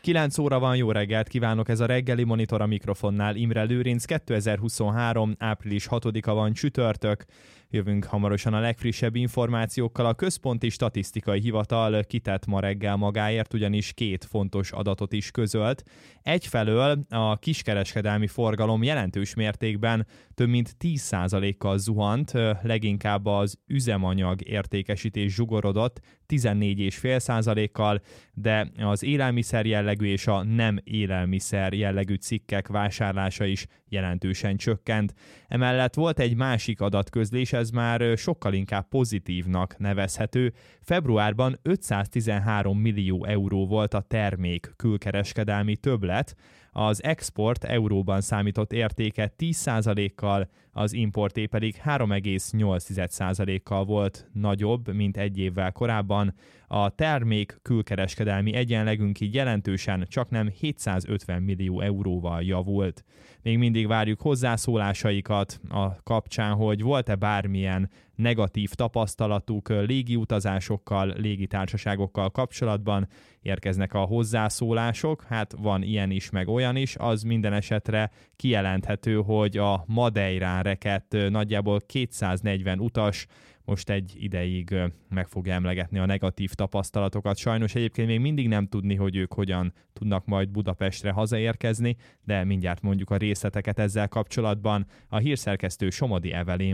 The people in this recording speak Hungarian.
9 óra van, jó reggelt kívánok, ez a reggeli monitor, a mikrofonnál Imre Lőrinc. 2023. április 6-a van, csütörtök. Jövünk hamarosan a legfrissebb információkkal. A Központi Statisztikai Hivatal kitett ma reggel magáért, ugyanis két fontos adatot is közölt. Egyfelől a kiskereskedelmi forgalom jelentős mértékben több mint 10%-kal zuhant, leginkább az üzemanyag értékesítés zsugorodott 14,5%-kal, de az élelmiszer jellegű és a nem élelmiszer jellegű cikkek vásárlása is jelentősen csökkent. Emellett volt egy másik adatközlés, ez már sokkal inkább pozitívnak nevezhető. Februárban 513 millió euró volt a termék külkereskedelmi többlet, az export euróban számított értéke 10%-kal, az importé pedig 3,8%-kal volt nagyobb, mint egy évvel korábban. A termék külkereskedelmi egyenlegünk így jelentősen csaknem 750 millió euróval javult. Még mindig várjuk hozzászólásaikat a kapcsán, hogy volt-e bármilyen negatív tapasztalatuk légiutazásokkal, légitársaságokkal kapcsolatban. Érkeznek a hozzászólások, hát van ilyen is, meg olyan is, az minden esetre kijelenthető, hogy a Madeirán rekedt nagyjából 240 utas most egy ideig meg fogja emlegetni a negatív tapasztalatokat. Sajnos egyébként még mindig nem tudni, hogy ők hogyan tudnak majd Budapestre hazaérkezni, de mindjárt mondjuk a részleteket ezzel kapcsolatban. A hírszerkesztő Somodi Evelyn